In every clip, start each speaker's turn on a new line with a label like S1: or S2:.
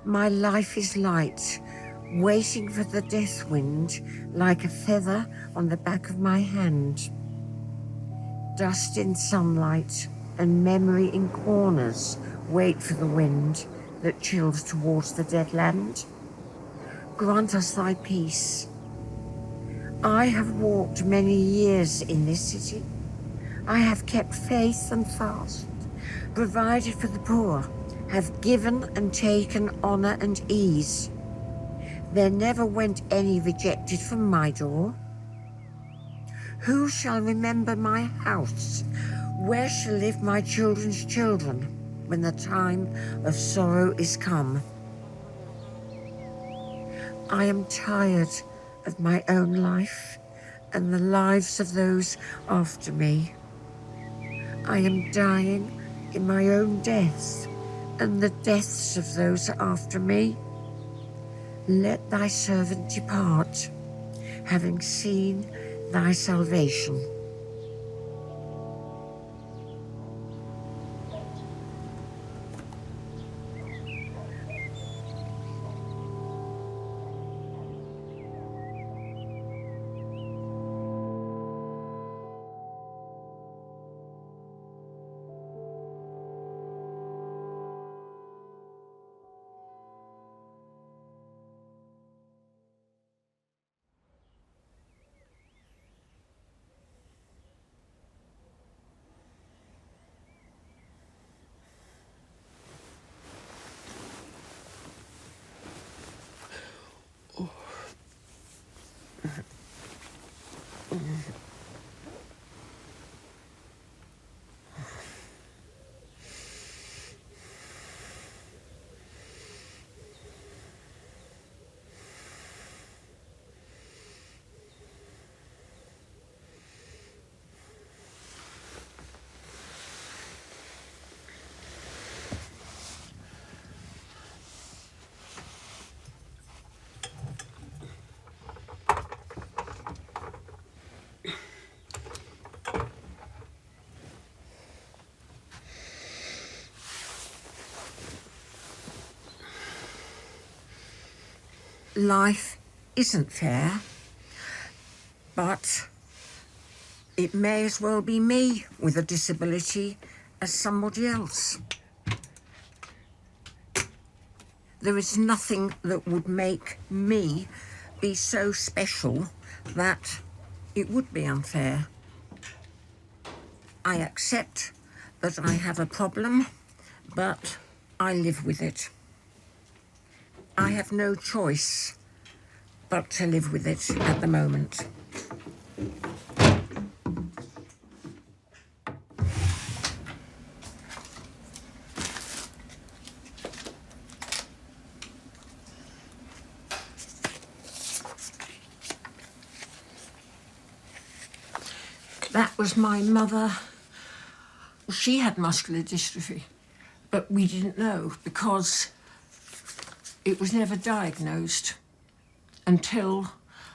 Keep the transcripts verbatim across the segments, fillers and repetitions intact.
S1: My life is light, waiting for the death wind, like a feather on the back of my hand. Dust in sunlight and memory in corners wait for the wind that chills towards the dead land. Grant us thy peace. I have walked many years in this city. I have kept faith and fast, provided for the poor, have given and taken honor and ease. There never went any rejected from my door. Who shall remember my house? Where shall live my children's children when the time of sorrow is come? I am tired of my own life and the lives of those after me. I am dying in my own death and the deaths of those after me. Let thy servant depart, having seen thy salvation. Life isn't fair, but it may as well be me with a disability as somebody else. There is nothing that would make me be so special that it would be unfair. I accept that I have a problem, but I live with it. I have no choice but to live with it at the moment. That was my mother. She had muscular dystrophy, but we didn't know because it was never diagnosed until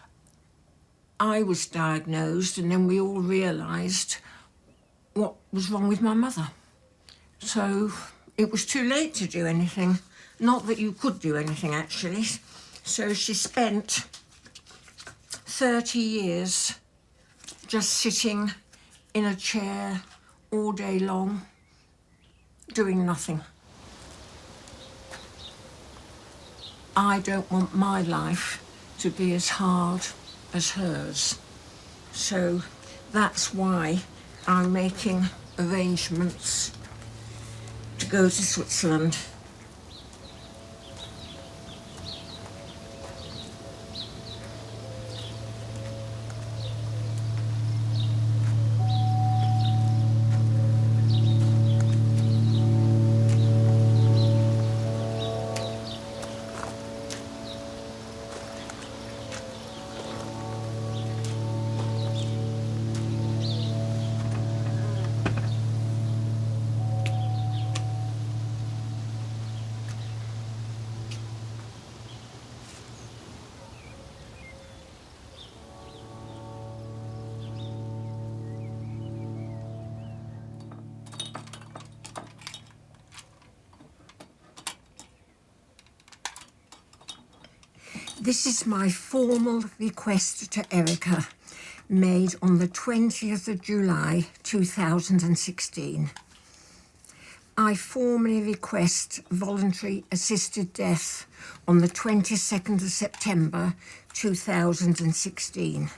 S1: I was diagnosed, and then we all realised what was wrong with my mother. So it was too late to do anything. Not that you could do anything, actually. So she spent thirty years just sitting in a chair all day long, doing nothing. I don't want my life to be as hard as hers. So that's why I'm making arrangements to go to Switzerland. This is my formal request to Erica, made on the twentieth of July two thousand sixteen. I formally request voluntary assisted death on the twenty-second of September two thousand sixteen.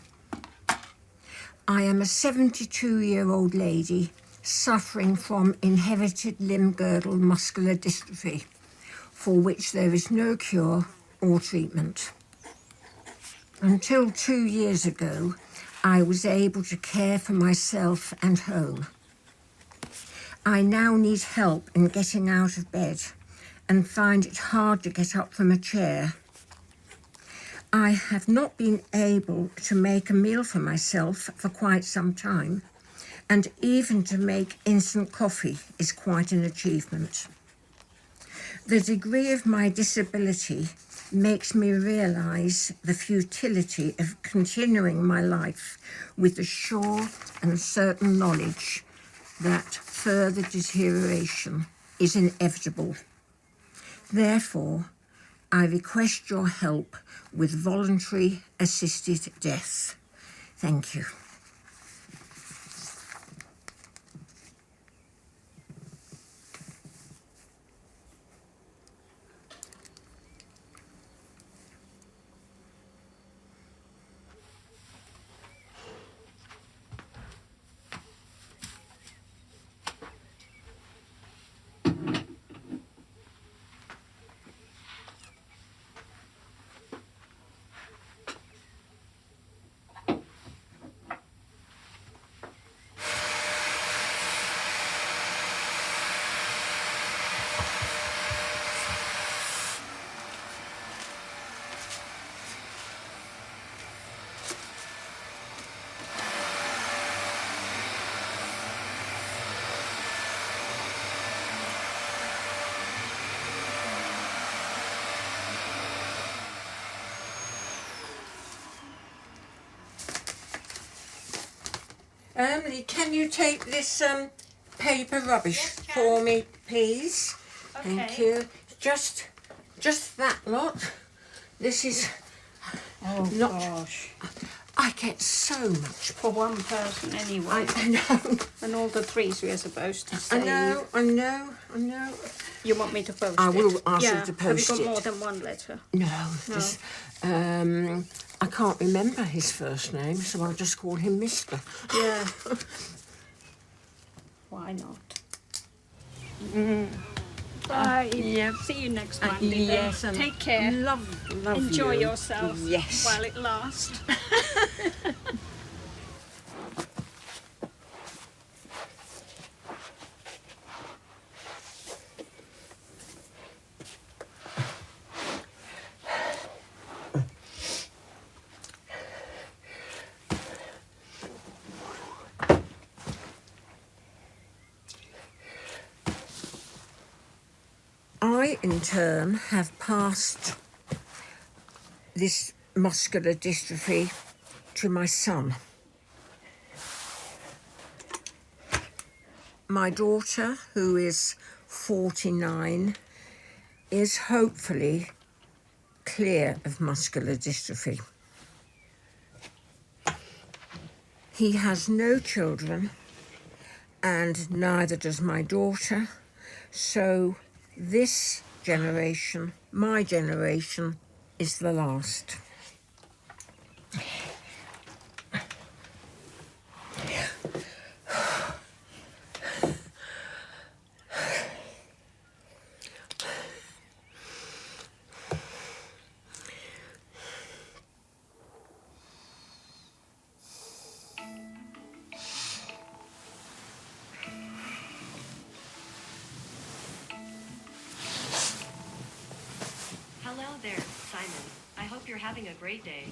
S1: I am a seventy-two-year-old lady suffering from inherited limb girdle muscular dystrophy, for which there is no cure or treatment. Until two years ago, I was able to care for myself and home. I now need help in getting out of bed and find it hard to get up from a chair. I have not been able to make a meal for myself for quite some time, and even to make instant coffee is quite an achievement. The degree of my disability makes me realise the futility of continuing my life with the sure and certain knowledge that further deterioration is inevitable. Therefore, I request your help with voluntary assisted death. Thank you. Emily, can you take this um, paper rubbish
S2: Yes,
S1: for me, please?
S2: Okay.
S1: Thank you. Just, just that lot. This is
S2: Oh
S1: not.
S2: gosh.
S1: I get so much.
S2: For one person anyway.
S1: I, I know.
S2: And all the threes we are supposed to
S1: I
S2: save.
S1: know. I know. I know.
S2: You want me to post
S1: I
S2: it?
S1: will ask
S2: yeah.
S1: you to post
S2: Have you got
S1: it.
S2: more than one letter?
S1: No.
S2: No.
S1: This, um, I can't remember his first name, so I'll just call him Mister.
S2: Yeah. Why not? Mm. Bye.
S1: Yeah.
S2: See you next
S1: Uh,
S2: Monday.
S1: yes,
S2: then.
S1: and
S2: Take care.
S1: Love, love
S2: Enjoy
S1: you.
S2: yourself
S1: Yes.
S2: while it lasts.
S1: I, in turn, have passed this muscular dystrophy to my son. My daughter, who is forty-nine, is hopefully clear of muscular dystrophy. He has no children, and neither does my daughter, so this generation, my generation, is the last.
S3: Hello there, Simon. I hope you're having a great day.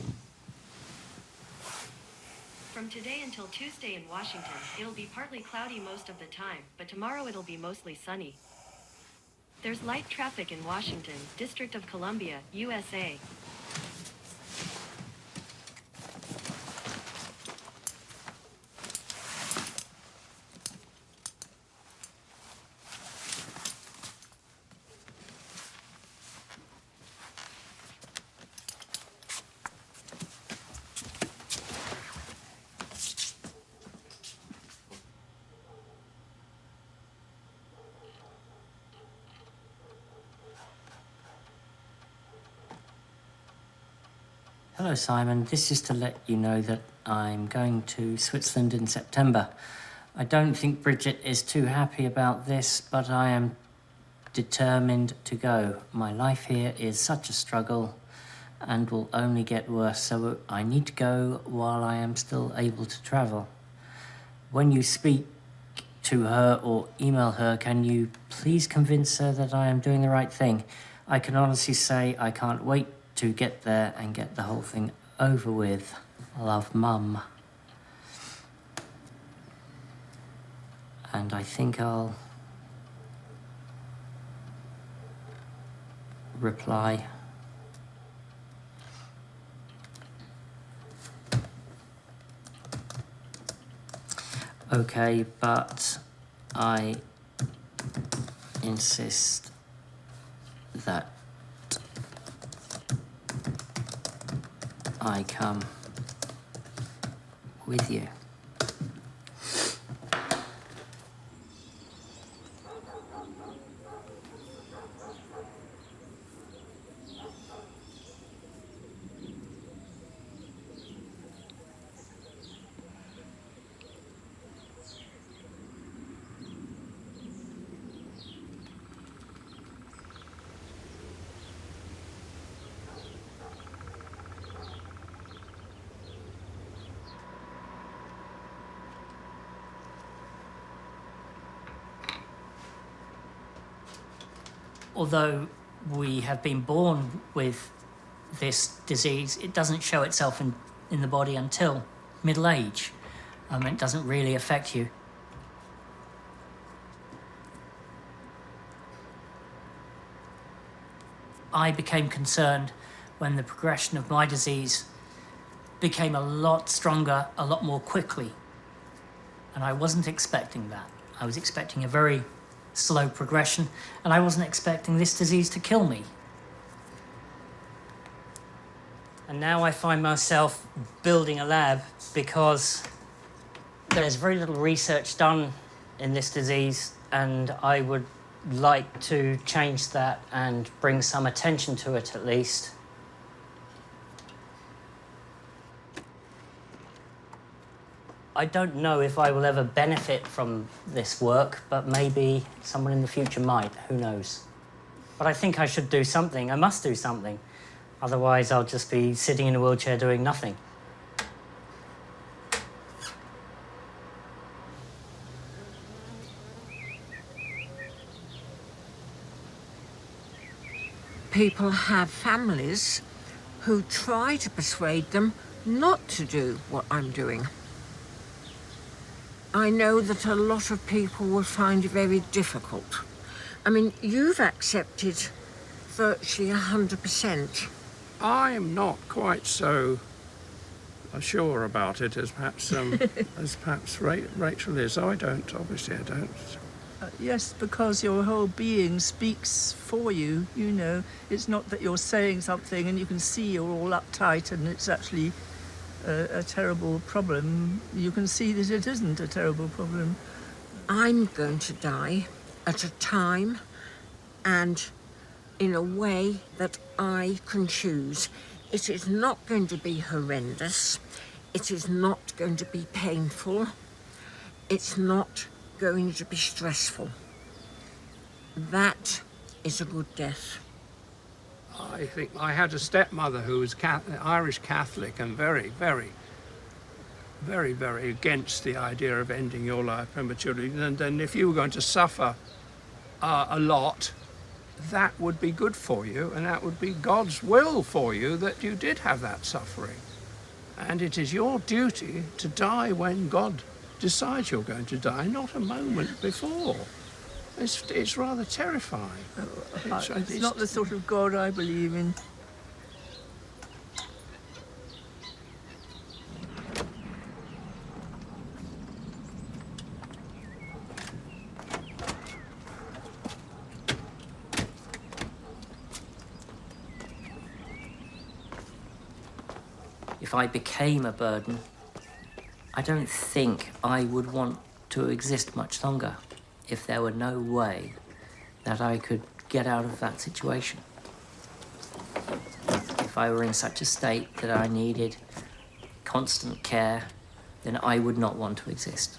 S3: From today until Tuesday in Washington, it'll be partly cloudy most of the time, but tomorrow it'll be mostly sunny. There's light traffic in Washington, District of Columbia, U S A.
S4: Hello, Simon. This is to let you know that I'm going to Switzerland in September. I don't think Bridget is too happy about this, but I am determined to go. My life here is such a struggle and will only get worse, so I need to go while I am still able to travel. When you speak to her or email her, can you please convince her that I am doing the right thing? I can honestly say I can't wait to get there and get the whole thing over with. Love, Mum. And I think I'll reply. Okay, but I insist that I come with you. Although we have been born with this disease, it doesn't show itself in, in the body until middle age. Um, it doesn't really affect you. I became concerned when the progression of my disease became a lot stronger, a lot more quickly. And I wasn't expecting that. I was expecting a very slow progression, and I wasn't expecting this disease to kill me. And now I find myself building a lab because there's very little research done in this disease, and I would like to change that and bring some attention to it at least. I don't know if I will ever benefit from this work, but maybe someone in the future might, who knows. But I think I should do something, I must do something. Otherwise I'll just be sitting in a wheelchair doing nothing.
S1: People have families who try to persuade them not to do what I'm doing. I know that a lot of people will find it very difficult. I mean, you've accepted virtually one hundred percent.
S5: I'm not quite so sure about it as perhaps um, as perhaps Ra Rachel is. I don't, obviously I don't.
S6: Uh, yes, because your whole being speaks for you, you know. It's not that you're saying something and you can see you're all uptight and it's actually a, a terrible problem. You can see that it isn't a terrible problem.
S1: I'm going to die at a time and in a way that I can choose. It is not going to be horrendous. It is not going to be painful. It's not going to be stressful. That is a good death.
S5: I think I had a stepmother who was Catholic, Irish Catholic and very, very, very, very against the idea of ending your life prematurely. And then if you were going to suffer uh, a lot, that would be good for you, and that would be God's will for you that you did have that suffering. And it is your duty to die when God decides you're going to die, not a moment before. It's, it's rather terrifying.
S6: It's, it's, it's not the sort of God I believe in.
S4: If I became a burden, I don't think I would want to exist much longer if there were no way that I could get out of that situation. If if I were in such a state that I needed constant care, then I would not want to exist.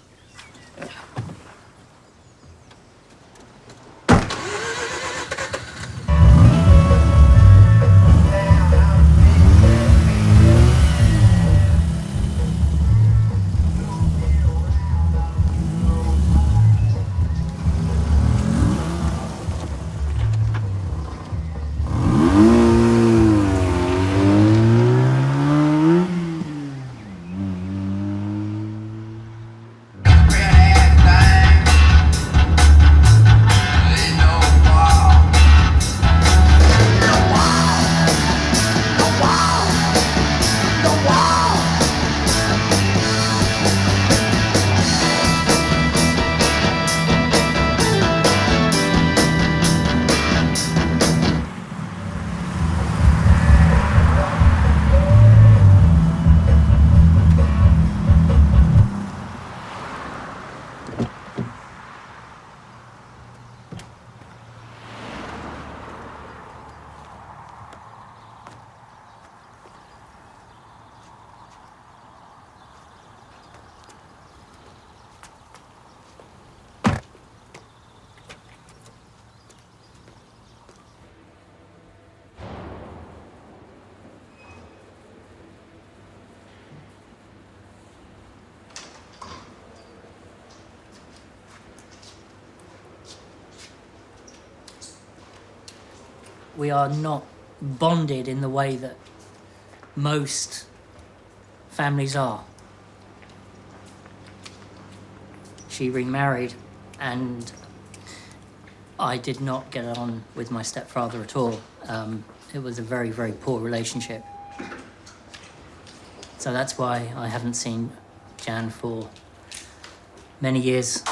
S4: We are not bonded in the way that most families are. She remarried, and I did not get on with my stepfather at all. Um, it was a very, very poor relationship. So that's why I haven't seen Jan for many years.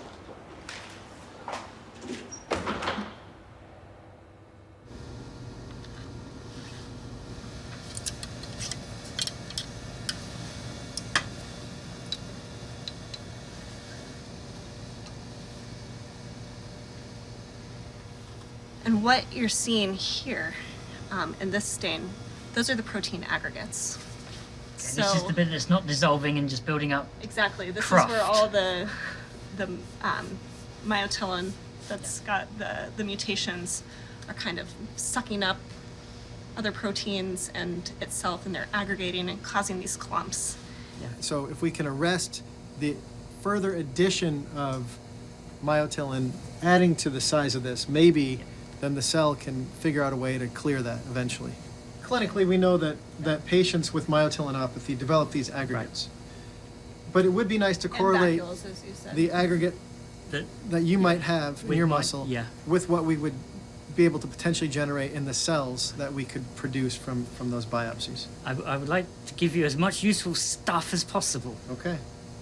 S7: And what you're seeing here um, in this stain, those are the protein aggregates. So
S8: this is the bit that's not dissolving and just building up.
S7: exactly, this
S8: craft.
S7: is where all the the um, myotillin that's got the the mutations are kind of sucking up other proteins and itself, and they're aggregating and causing these clumps.
S9: So if we can arrest the further addition of myotillin adding to the size of this, maybe then the cell can figure out a way to clear that eventually. Clinically, we know that, that patients with myotillonopathy develop these aggregates. But it would be nice to correlate
S7: And vacuoles, as you said.
S9: the aggregate
S8: That
S9: that you might have in
S8: With
S9: your
S8: my-
S9: muscle
S8: yeah.
S9: with what we would be able to potentially generate in the cells that we could produce from, from those biopsies.
S8: I, I would like to give you as much useful stuff as possible.
S9: Okay.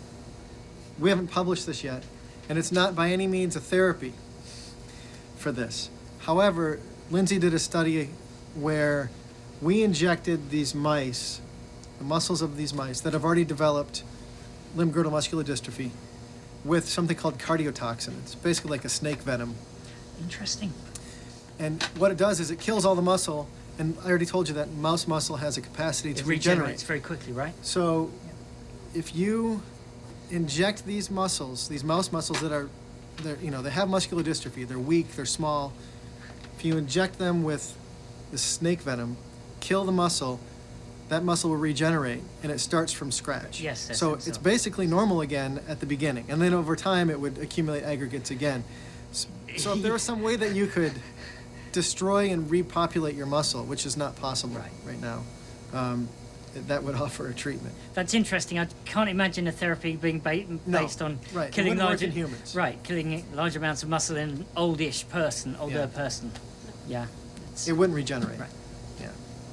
S9: We haven't published this yet, and it's not by any means a therapy for this. However, Lindsay did a study where we injected these mice, the muscles of these mice that have already developed limb-girdle muscular dystrophy, with something called cardiotoxin. It's basically like a snake venom.
S8: Interesting.
S9: And what it does is it kills all the muscle, and I already told you that mouse muscle has a capacity
S8: It
S9: to
S8: regenerates
S9: regenerate.
S8: very quickly, right?
S9: So if you inject these muscles, these mouse muscles that are, they're, you know, they have muscular dystrophy, they're weak, they're small. If you inject them with the snake venom, kill the muscle, that muscle will regenerate, and it starts from scratch.
S8: Yes, I
S9: So
S8: think so.
S9: it's basically normal again at the beginning, and then over time it would accumulate aggregates again. S- So if there was some way that you could destroy and repopulate your muscle, which is not possible
S8: Right.
S9: right now, um, that would offer a treatment.
S8: That's interesting. I can't imagine a therapy being ba-
S9: No,
S8: based on
S9: right. It
S8: killing
S9: wouldn't work
S8: large
S9: in humans.
S8: Right, killing large amounts of muscle in an oldish person, older
S9: Yeah.
S8: person. Yeah. It's,
S9: It wouldn't regenerate.
S8: Right.
S9: Yeah.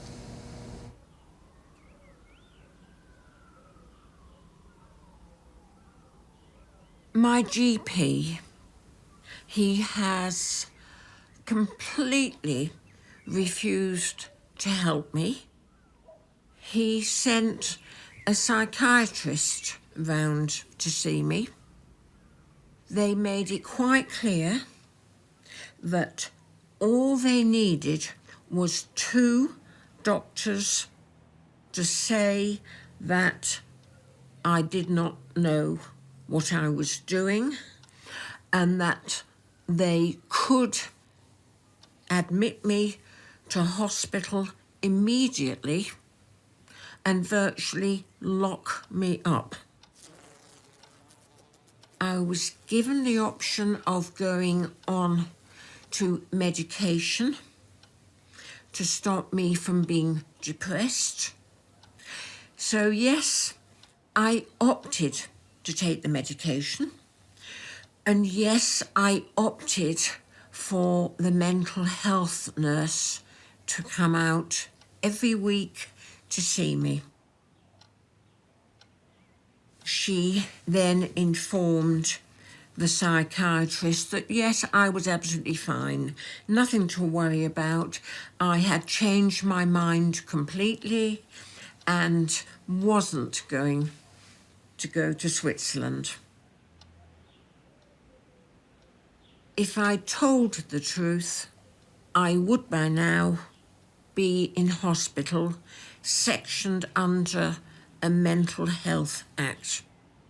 S1: My G P, he has completely refused to help me. He sent a psychiatrist round to see me. They made it quite clear that all they needed was two doctors to say that I did not know what I was doing and that they could admit me to hospital immediately and virtually lock me up. I was given the option of going on to medication to stop me from being depressed. So yes, I opted to take the medication. And yes, I opted for the mental health nurse to come out every week to see me. She then informed the psychiatrist that yes, I was absolutely fine, nothing to worry about. I had changed my mind completely and wasn't going to go to Switzerland. If I told the truth, I would by now be in hospital, sectioned under a Mental Health Act.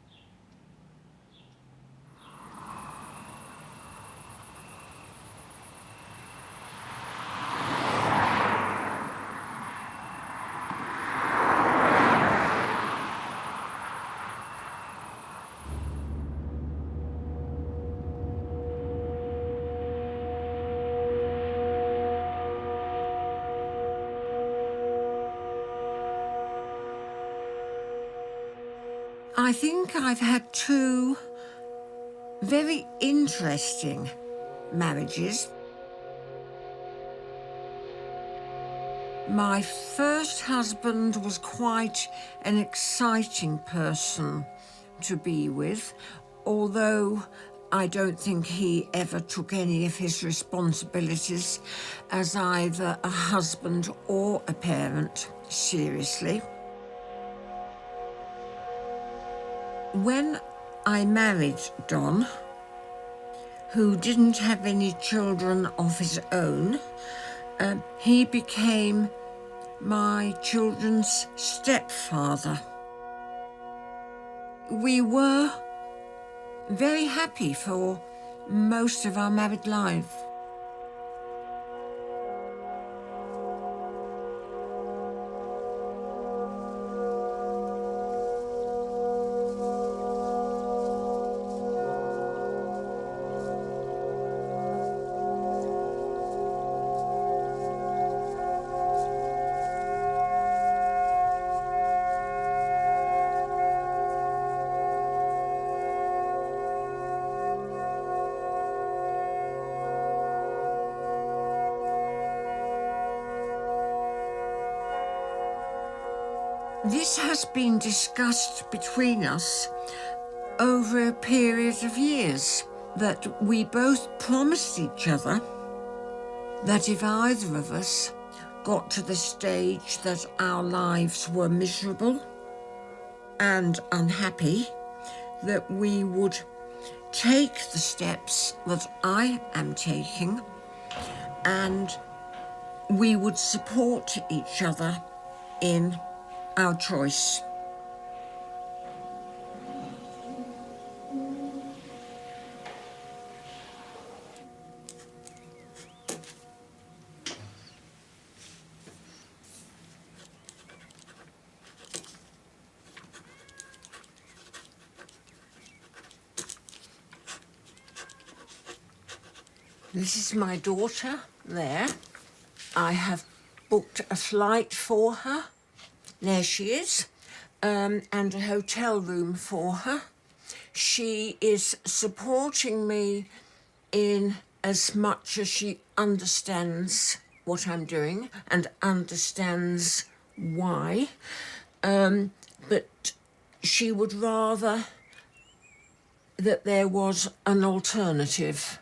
S1: I think I've had two very interesting marriages. My first husband was quite an exciting person to be with, although I don't think he ever took any of his responsibilities as either a husband or a parent seriously. When I married Don, who didn't have any children of his own, uh, he became my children's stepfather. We were very happy for most of our married life. This has been discussed between us over a period of years, that we both promised each other that if either of us got to the stage that our lives were miserable and unhappy, that we would take the steps that I am taking and we would support each other in our choice. This is my daughter there. I have booked a flight for her. There she is, um, and a hotel room for her. She is supporting me in as much as she understands what I'm doing and understands why, um, but she would rather that there was an alternative.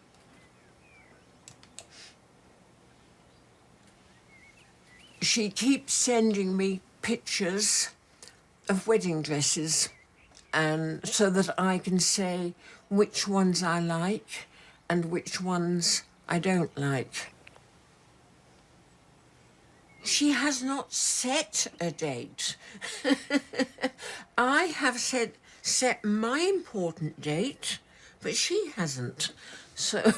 S1: She keeps sending me pictures of wedding dresses, and so that I can say which ones I like and which ones I don't like. She She has not set a date. I have said set my important date, but she hasn't. So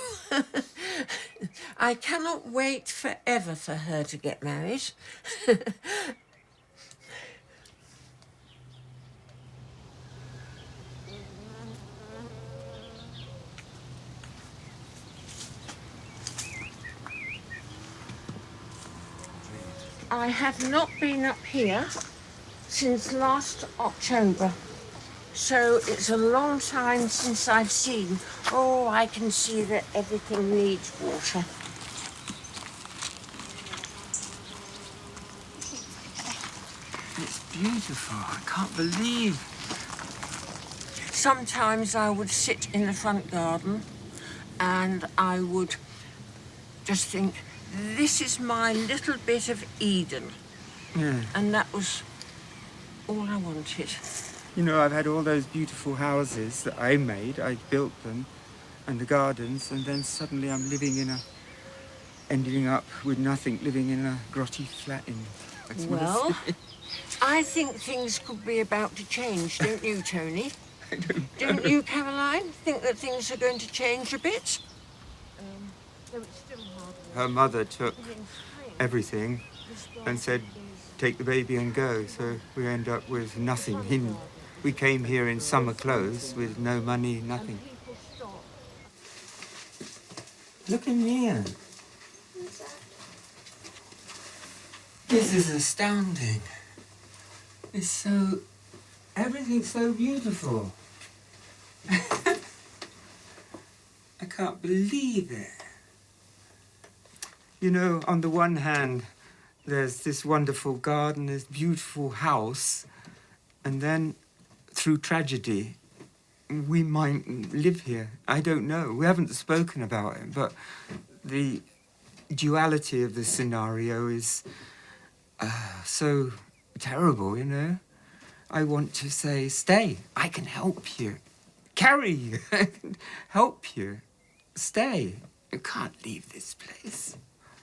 S1: I cannot wait forever for her to get married. I have not been up here since last October. So it's a long time since I've seen. Oh, I can see that everything needs water.
S10: It's beautiful. I can't believe.
S1: Sometimes I would sit in the front garden and I would just think, this is my little bit of Eden.
S10: Yeah.
S1: And that was all I wanted.
S10: You know, I've had all those beautiful houses that I made. I built them, and the gardens, and then suddenly I'm living in a, ending up with nothing, living in a grotty flat in.
S1: Well, I think things could be about to change, don't you, Tony?
S10: I don't
S1: Don't
S10: know.
S1: you, Caroline, think that things are going to change a bit? Um, though it's still hard work.
S10: Her mother took
S1: But in spring,
S10: everything
S1: this
S10: and said,
S1: garden is-
S10: take the baby and go. So we end up with nothing. In, we came here in summer clothes with no money, nothing.
S1: And people stop.
S10: Look in here. This is astounding. It's so... everything's so beautiful. I can't believe it. You know, on the one hand, there's this wonderful garden, this beautiful house, and then through tragedy, we might live here. I don't know. We haven't spoken about it, but the duality of the scenario is uh, so terrible, you know? I want to say, stay. I can help you. Carry you. I can help you. Stay. You can't leave this place.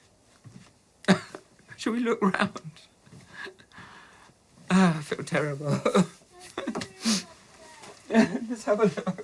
S10: Shall we look round? Ah, I feel terrible. Let's have a look.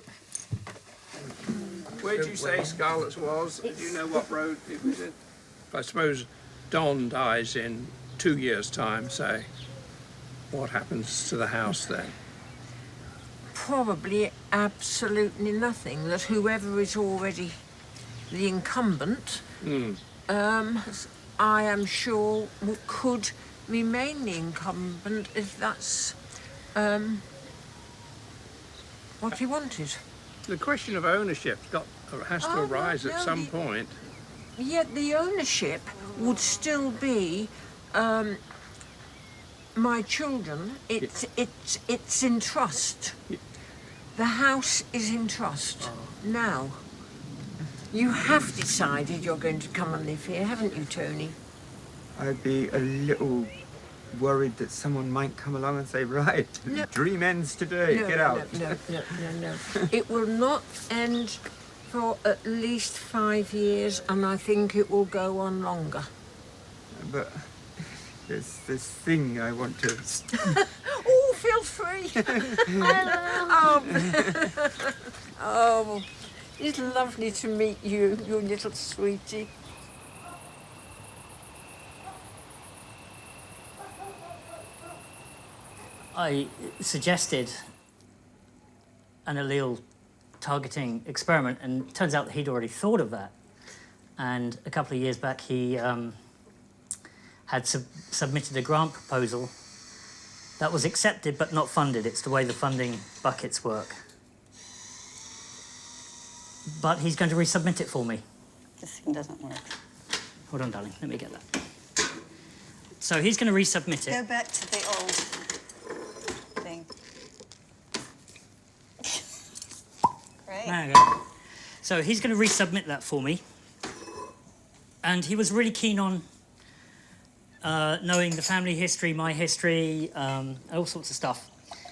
S5: Where did you say Scarlett's was? Do you know what road it was in? I suppose Don dies in two years' time, say. What happens to the house then?
S1: Probably absolutely nothing. That whoever is already the incumbent,
S5: Hmm.
S1: um, I am sure w- could remain the incumbent if that's um, what he wanted.
S5: The question of ownership got has to
S1: Oh,
S5: arise
S1: no,
S5: at
S1: no,
S5: some
S1: the-
S5: point.
S1: Yet the ownership would still be um, my children. It's it's it's in trust.
S5: Yeah.
S1: The house is in trust now. You have decided you're going to come and live here, haven't you, Tony?
S10: I'd be a little worried that someone might come along and say, right,
S1: No.
S10: dream ends today,
S1: no,
S10: get
S1: no,
S10: out.
S1: No, no, no, no, no. It will not end for at least five years, and I think it will go on longer.
S10: But there's this thing I want to...
S1: Oh, feel free. oh, oh, it's lovely to meet you, you little sweetie.
S8: I suggested an allele targeting experiment, and it turns out that he'd already thought of that. And a couple of years back, he um, had sub submitted a grant proposal that was accepted but not funded. It's the way the funding buckets work. But he's going to resubmit it for me.
S11: This thing doesn't work.
S8: Hold on, darling, let me get that. So he's going to resubmit
S11: Go
S8: it.
S11: back to the old thing. Great.
S8: There you go. So he's going to resubmit that for me. And he was really keen on uh, knowing the family history, my history, um, all sorts of stuff.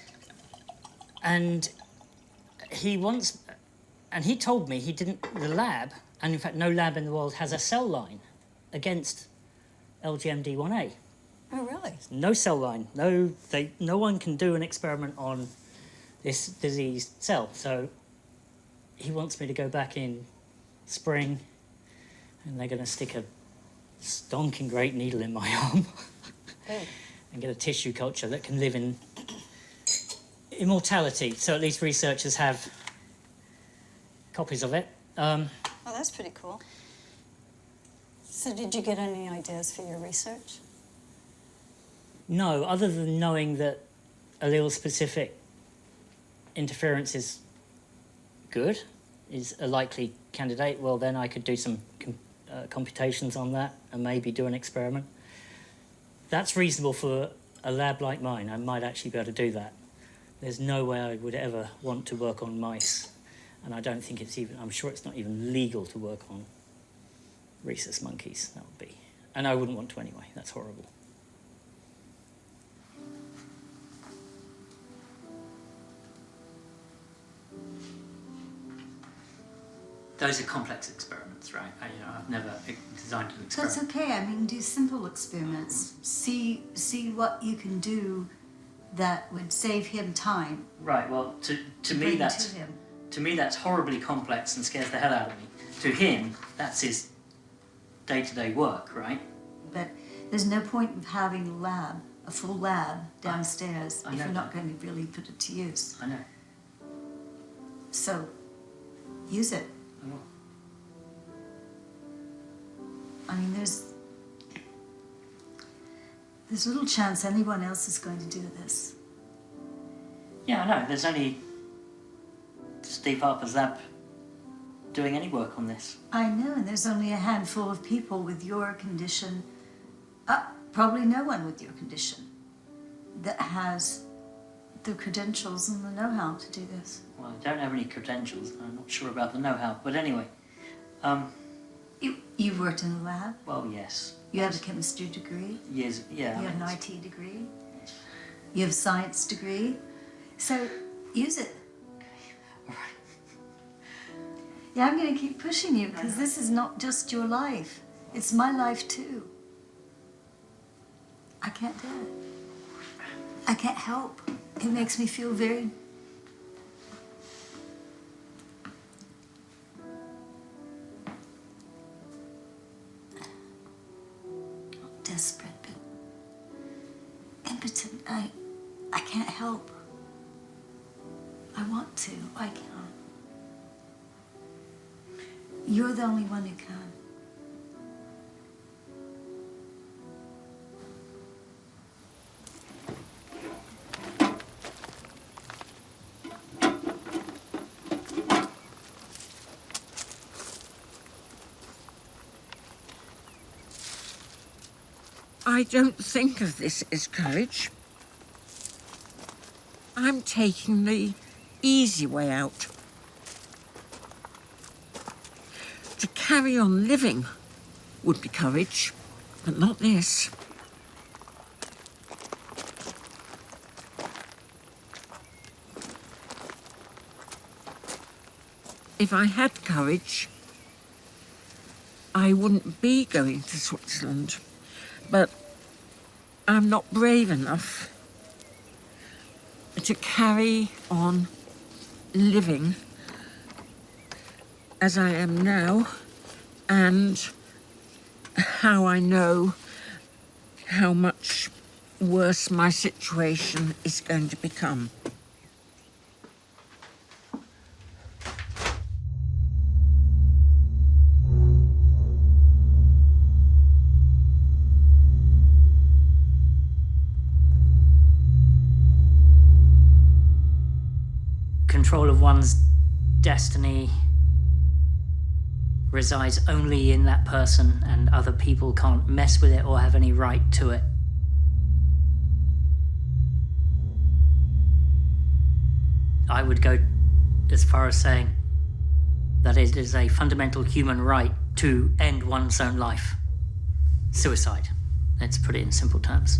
S8: And he wants, and he told me he didn't, the lab, and in fact no lab in the world has a cell line against L G M D one A.
S11: Oh, really?
S8: No cell line. No, they. No one can do an experiment on this diseased cell. So he wants me to go back in spring, and they're going to stick a stonking great needle in my arm and get a tissue culture that can live in immortality. So at least researchers have copies of it. Um,
S11: Oh, that's pretty cool. So did you get any ideas for your research?
S8: no, other than knowing that allele-specific interference is good, is a likely candidate, well, then I could do some com uh, computations on that and maybe do an experiment. That's reasonable for a lab like mine. I might actually be able to do that. There's no way I would ever want to work on mice, and I don't think it's even, I'm sure it's not even legal to work on rhesus monkeys. That would be, and I wouldn't want to anyway. That's horrible. Those are complex experiments, right? I, you know, I've never designed an experiment.
S12: That's okay. I mean, do simple experiments. See, see what you can do that would save him time.
S8: Right. Well, to to me
S12: bring
S8: that's
S12: to him.
S8: to me that's horribly complex and scares the hell out of me. To him, that's his day-to-day work, right?
S12: But there's no point of having a lab, a full lab downstairs,
S8: I
S12: if
S8: know
S12: you're not
S8: that.
S12: going to really put it to use.
S8: I know.
S12: So, use it.
S8: I will.
S12: I mean, there's there's little chance anyone else is going to do this.
S8: Yeah, I know. There's only Steve Harper's lab doing any work on this.
S12: I know, and there's only a handful of people with your condition, uh, probably no one with your condition, that has the credentials and the know-how to do this.
S8: Well, I don't have any credentials. I'm not sure about the know-how. But anyway, um,
S12: You, you've worked in a lab,
S8: well, yes.
S12: you have a chemistry degree,
S8: Years, yeah.
S12: you
S8: I
S12: have
S8: mean,
S12: an I
S8: it's-
S12: T degree, you have a science degree, so use it. Yeah, I'm going to keep pushing you because this is not just your life. It's my life too. I can't do it. I can't help. It makes me feel very... not desperate, but impotent. I, I can't help. I want to. I can't. You're the only one who can.
S1: I don't think of this as courage. I'm taking the easy way out. To carry on living would be courage, but not this. If I had courage, I wouldn't be going to Switzerland. But I'm not brave enough to carry on living as I am now, and how I know how much worse my situation is going to become.
S8: Control of one's destiny resides only in that person, and other people can't mess with it or have any right to it. I would go as far as saying that it is a fundamental human right to end one's own life. Suicide. Let's put it in simple terms.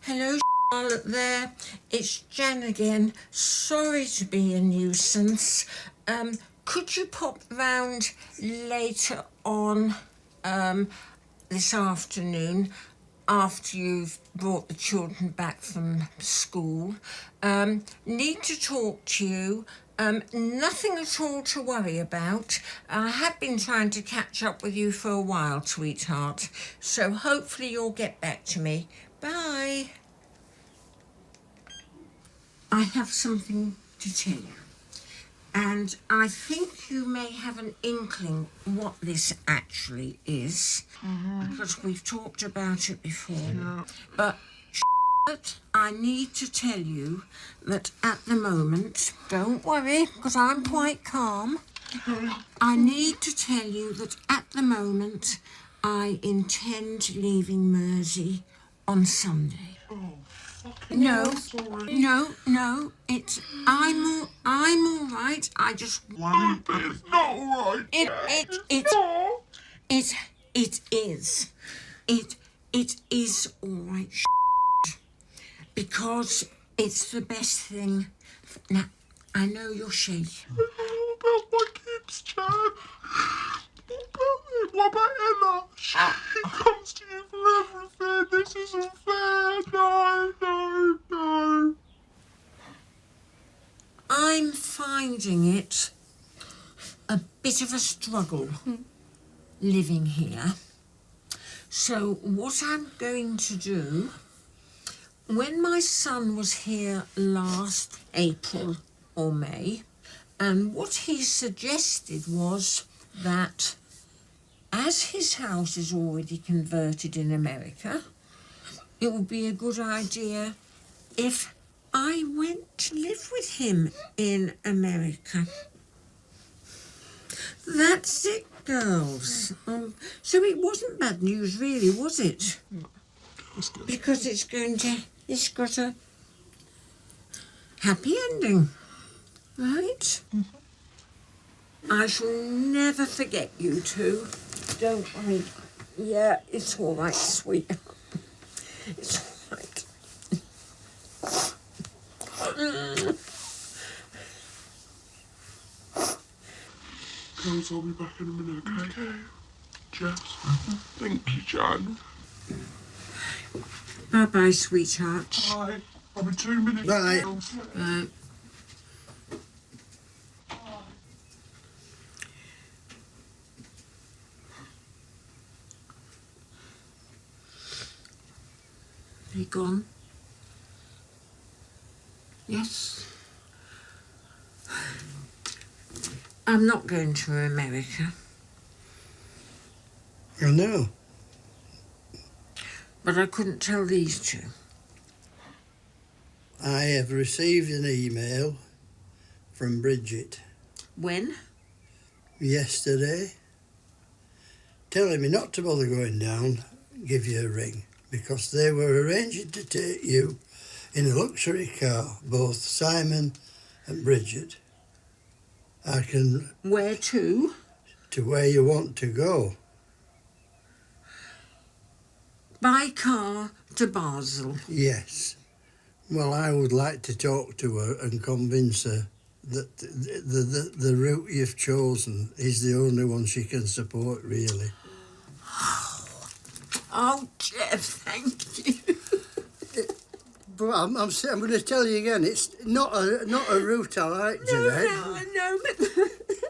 S1: Hello, Charlotte there. It's Jan again. Sorry to be a nuisance. Um, could you pop round later on um, this afternoon after you've brought the children back from school? Um, need to talk to you. Um, nothing at all to worry about. I have been trying to catch up with you for a while, sweetheart. So hopefully you'll get back to me. Bye. I have something to tell you. And I think you may have an inkling what this actually is. Mm-hmm. Because we've talked about it before. Yeah. But I need to tell you that at the moment, don't worry, because I'm quite calm. I need to tell you that at the moment, I intend leaving Mersey on Sunday.
S13: Oh, fucking
S1: no,
S13: hell, sorry.
S1: no, no, it's, I'm all, I'm all right, I just...
S13: Why? But it's not all right.
S1: It, it, it, it, it is. It, it is all right, because it's the best thing. Now, I know you're shaking.
S13: What about my kids, Jan? What about, what about Emma? She comes to you for everything. This isn't fair. No, no, no.
S1: I'm finding it a bit of a struggle living here. So what I'm going to do, when my son was here last April or May, and what he suggested was that as his house is already converted in America, it would be a good idea if I went to live with him in America. That's it, girls. Um, so it wasn't bad news, really, was it?
S13: No, it's good.
S1: Because it's going to... It's got a happy ending, right? Mm-hmm. I shall never forget you two. Don't worry. Yeah, it's all right, sweetheart. It's all right.
S13: Girls, I'll be back in a minute, okay? Okay. Jess, thank you, Jan.
S1: Bye-bye, sweetheart.
S13: Bye. I'll be two minutes.
S9: Bye.
S1: Bye. Are you gone? Yes. I'm not going to America.
S9: I know.
S1: But I couldn't tell these two.
S14: I have received an email from Bridget
S1: When?
S14: yesterday telling me not to bother going down, give you a ring, because they were arranging to take you in a luxury car, both Simon and Bridget. I can...
S1: Where to?
S14: To where you want to go.
S1: By car to Basel.
S14: Yes. Well, I would like to talk to her and convince her that the, the, the, the route you've chosen is the only one she can support, really.
S1: Oh, Jeff, thank you.
S14: But I'm, I'm, I'm going to tell you again, it's not a, not a route I like,
S1: No,
S14: Jeanette.
S1: no, I know, but...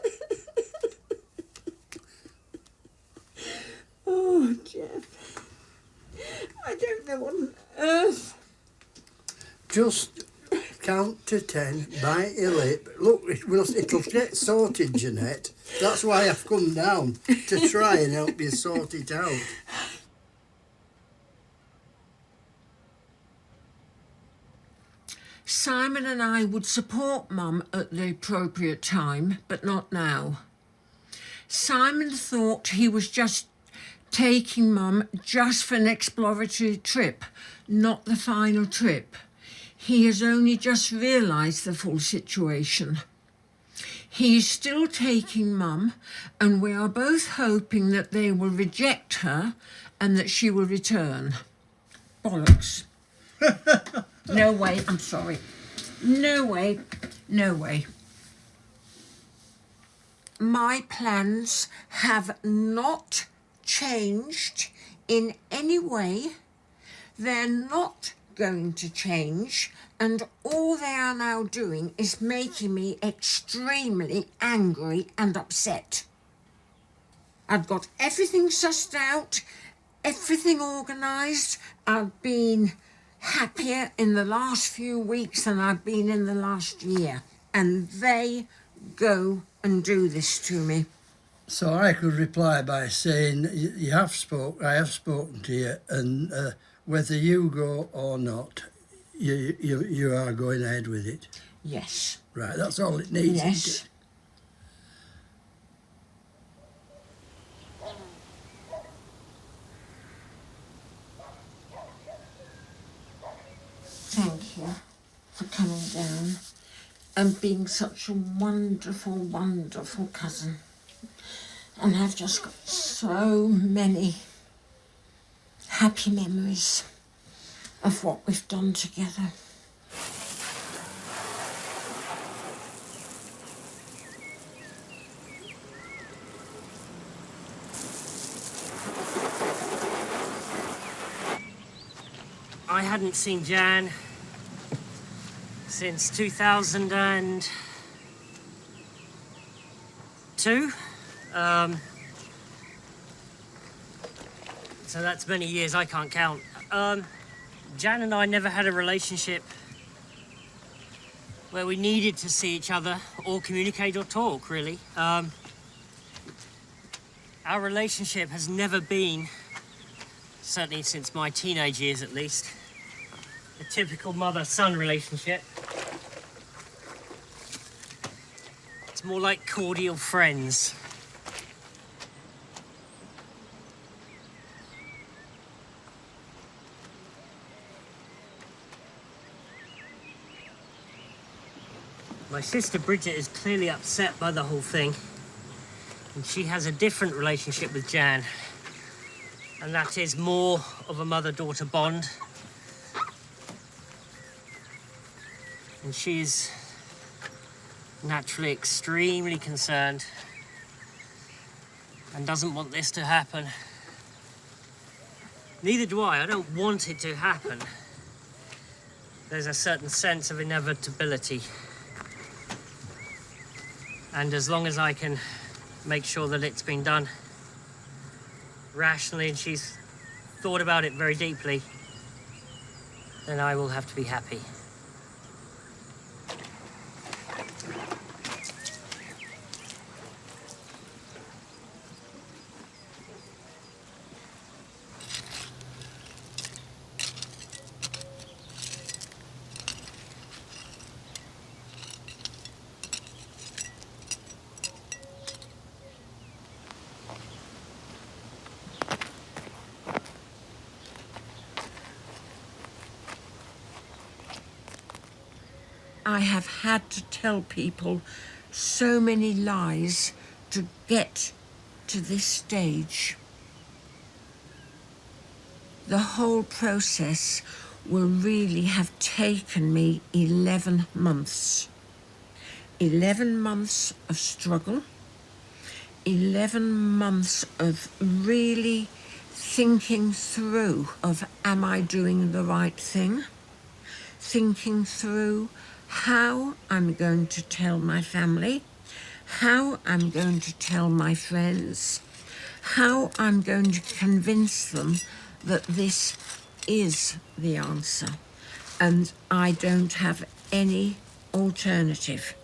S1: Oh, Jeff. I don't know what on earth.
S14: Just count to ten, bite your lip. Look, it will, it'll get sorted, Jeanette. That's why I've come down, to try and help you sort it out.
S1: Simon and I would support Mum at the appropriate time, but not now. Simon thought he was just taking Mum just for an exploratory trip, not the final trip. He has only just realised the full situation. He is still taking Mum, and we are both hoping that they will reject her and that she will return. Bollocks. No way, I'm sorry. No way, no way. My plans have not changed in any way. They're not going to change, and all they are now doing is making me extremely angry and upset. I've got everything sussed out, everything organised. I've been happier in the last few weeks than I've been in the last year, and they go and do this to me.
S14: So I could reply by saying, "You you have spoke. I have spoken to you, and uh, whether you go or not, you you you are going ahead with it."
S1: Yes.
S14: Right. That's all it needs.
S1: Yes.
S14: Isn't it?
S1: Thank you for coming down and being such a wonderful, wonderful cousin. And I've just got so many happy memories of what we've done together.
S4: I hadn't seen Jan since two thousand two. Um, so that's many years, I can't count. Um, Jan and I never had a relationship where we needed to see each other or communicate or talk, really. Um, our relationship has never been, certainly since my teenage years at least, a typical mother-son relationship. It's more like cordial friends. My sister Bridget is clearly upset by the whole thing, and she has a different relationship with Jan, and that is more of a mother-daughter bond. And she is naturally extremely concerned and doesn't want this to happen. Neither do I. I don't want it to happen. There's a certain sense of inevitability. And as long as I can make sure that it's been done rationally and she's thought about it very deeply, then I will have to be happy.
S1: I have had to tell people so many lies to get to this stage. The whole process will really have taken me eleven months. eleven months of struggle, eleven months of really thinking through of, am I doing the right thing? Thinking through how I'm going to tell my family, how I'm going to tell my friends, how I'm going to convince them that this is the answer and I don't have any alternative.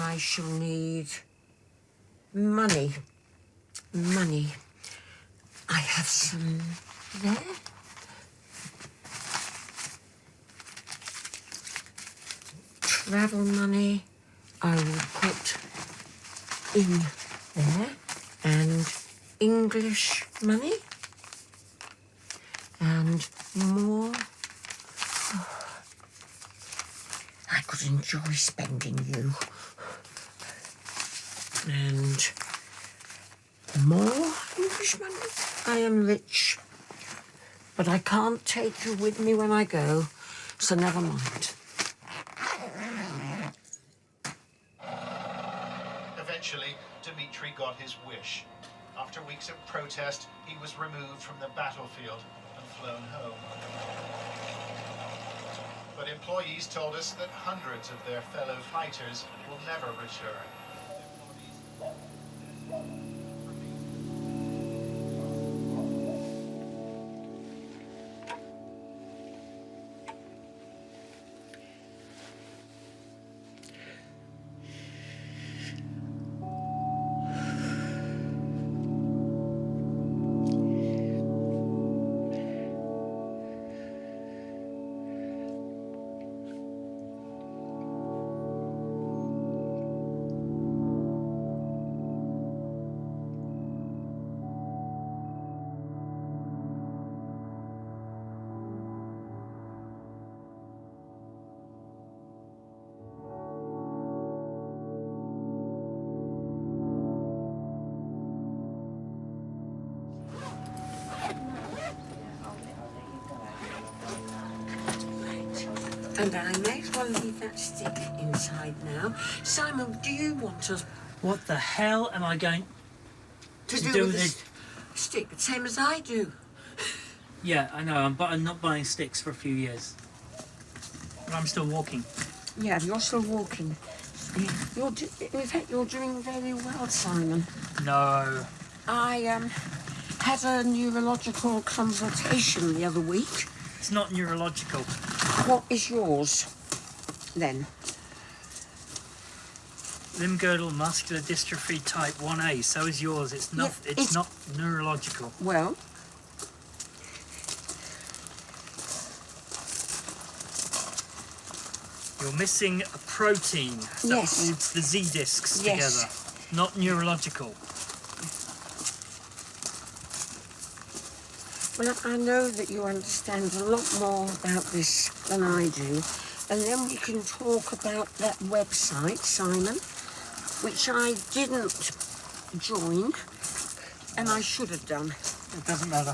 S1: I shall need money. Money. I have some there. Travel money I will put in there. And English money. And more. Oh, I could enjoy spending you. And more English money. I am rich, but I can't take you with me when I go, so never mind.
S15: Eventually, Dmitri got his wish. After weeks of protest, he was removed from the battlefield and flown home. But employees told us that hundreds of their fellow fighters will never return.
S1: And I may as well leave that stick inside now. Simon, do you want us
S8: What the hell am I going
S1: to,
S8: to
S1: do,
S8: do
S1: with
S8: with
S1: this stick? The same as I do.
S8: Yeah, I know. I'm, but I'm not buying sticks for a few years. But I'm still walking.
S1: Yeah, you're still walking. You're do in fact, you're doing very well, Simon.
S8: No.
S1: I um had a neurological consultation the other week.
S8: It's not neurological.
S1: What is yours, then?
S8: Limb-girdle muscular dystrophy type one A. So is yours. It's not.
S1: Yeah,
S8: it's,
S1: it's
S8: not neurological.
S1: Well,
S8: you're missing a protein that
S1: Yes.
S8: holds the Z discs
S1: Yes.
S8: together. Not neurological.
S1: well, I know that you understand a lot more about this than I do, and then we can talk about that website, Simon, which I didn't join, and I should have done.
S8: It doesn't matter.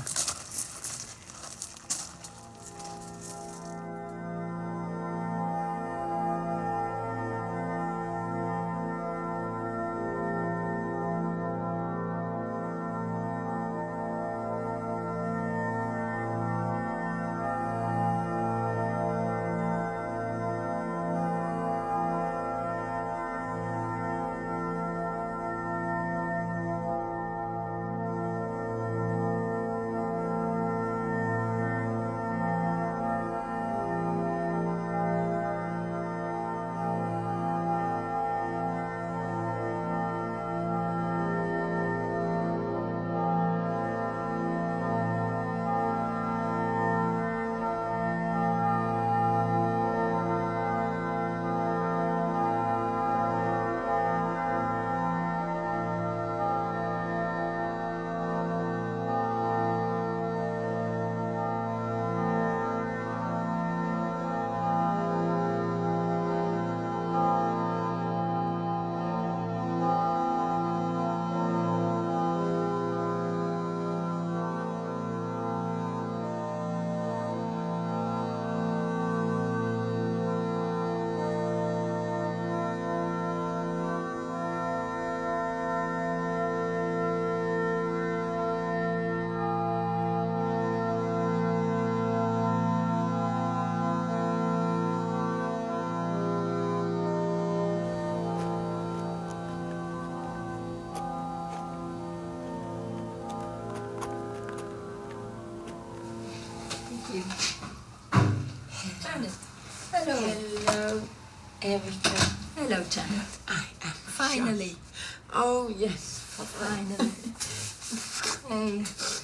S1: Janet. Hello. Hello, Erica.
S16: Hello, Janet.
S1: I am
S2: Finally.
S1: Oh, yes.
S2: Finally. Hey.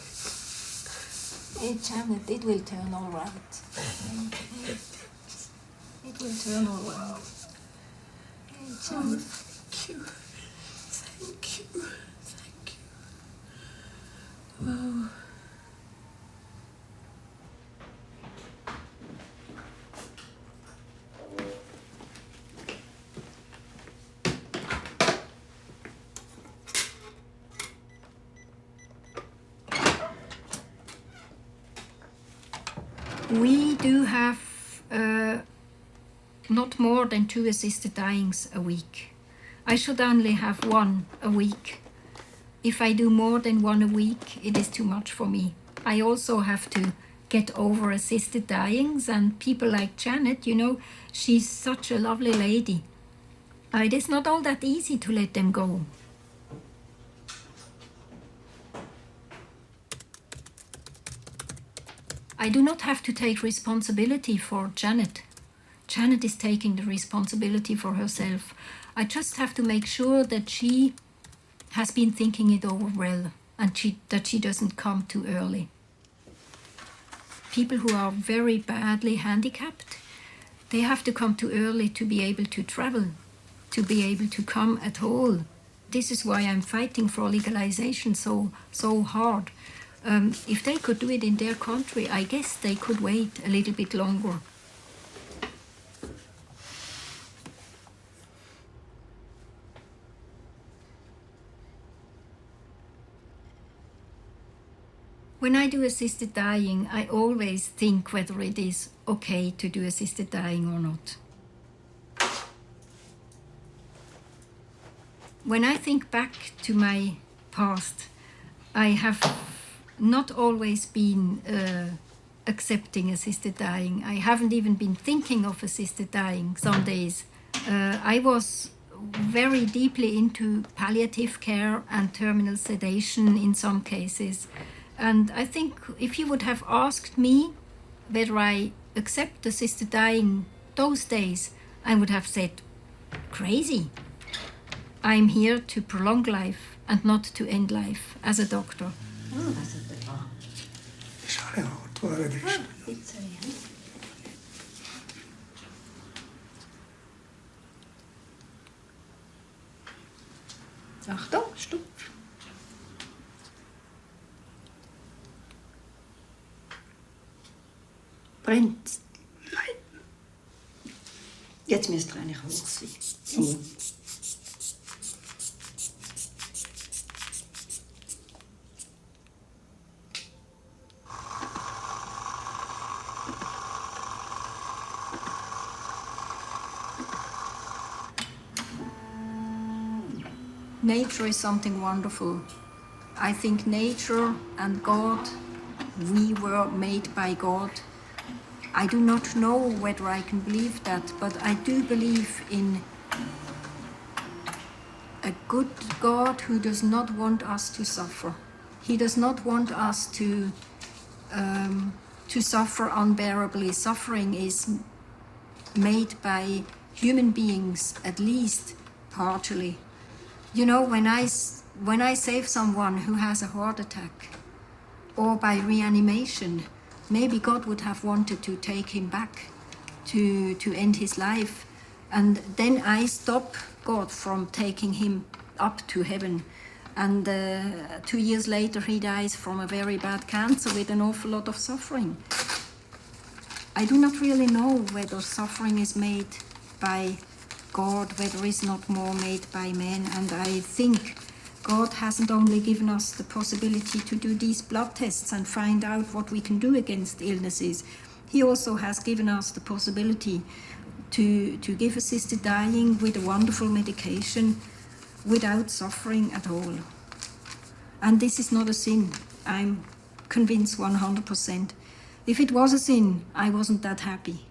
S2: Hey, Janet, it will turn all right. Hey, it will turn all right. Hey, Janet.
S1: Thank you. Thank you. Thank you. Oh.
S2: We do have uh, not more than two assisted dyings a week. I should only have one a week. If I do more than one a week, it is too much for me. I also have to get over assisted dyings, and people like Janet, you know, she's such a lovely lady. Uh, it is not all that easy to let them go. I do not have to take responsibility for Janet. Janet is taking the responsibility for herself. I just have to make sure that she has been thinking it over well and she, that she doesn't come too early. People who are very badly handicapped, they have to come too early to be able to travel, to be able to come at all. This is why I'm fighting for legalization so, so hard. Um, if they could do it in their country, I guess they could wait a little bit longer. When I do assisted dying, I always think whether it is okay to do assisted dying or not. When I think back to my past, I have not always been uh, accepting assisted dying. I haven't even been thinking of assisted dying some days. Uh, I was very deeply into palliative care and terminal sedation in some cases. And I think if you would have asked me whether I accept assisted dying those days, I would have said, crazy. I'm here to prolong life and not to end life as a doctor.
S1: Oh, that's a bit long.
S13: Sorry, I'll do it.
S1: Oh, it's a,
S2: Achtung, stopp. Brennt.
S1: Nein. Jetzt müsst ihr eigentlich hoch sein. Oh.
S2: Nature is something wonderful. I think nature and God, we were made by God. I do not know whether I can believe that, but I do believe in a good God who does not want us to suffer. He does not want us to, um, to suffer unbearably. Suffering is made by human beings, at least partially. You know, when I, when I save someone who has a heart attack, or by reanimation, maybe God would have wanted to take him back to, to end his life. And then I stop God from taking him up to heaven. And uh, two years later, he dies from a very bad cancer with an awful lot of suffering. I do not really know whether suffering is made by God, whether it's not more made by men. And I think God hasn't only given us the possibility to do these blood tests and find out what we can do against illnesses. He also has given us the possibility to, to give assisted dying with a wonderful medication without suffering at all. And this is not a sin. I'm convinced one hundred percent. If it was a sin, I wasn't that happy.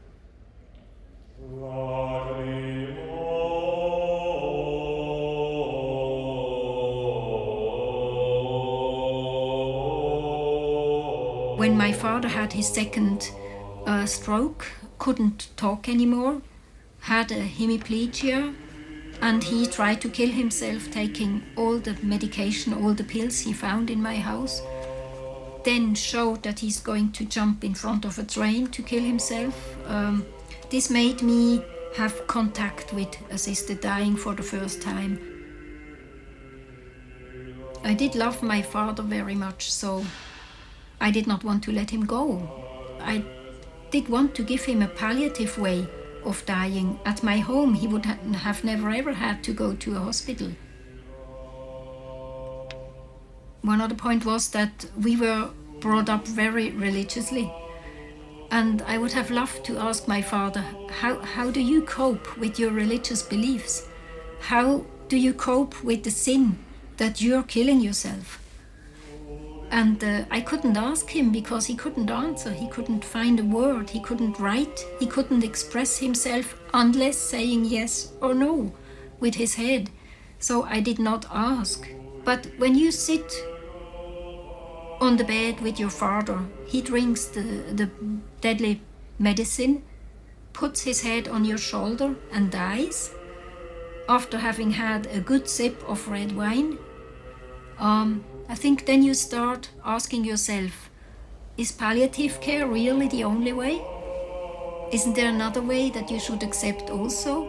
S2: When my father had his second uh, stroke, couldn't talk anymore, had a hemiplegia, And he tried to kill himself, taking all the medication, all the pills he found in my house. Then showed that he's going to jump in front of a train to kill himself. Um, this made me have contact with assisted dying for the first time. I did love my father very much, so I did not want to let him go. I did want to give him a palliative way of dying. At my home, he would ha- have never ever had to go to a hospital. One other point was that we were brought up very religiously. And I would have loved to ask my father, how, how do you cope with your religious beliefs? How do you cope with the sin that you're killing yourself? And uh, I couldn't ask him because he couldn't answer. He couldn't find a word. He couldn't write. He couldn't express himself unless saying yes or no with his head. So I did not ask. But when you sit on the bed with your father, he drinks the, the deadly medicine, puts his head on your shoulder and dies after having had a good sip of red wine. Um, I think then you start asking yourself, is palliative care really the only way? Isn't there another way that you should accept also?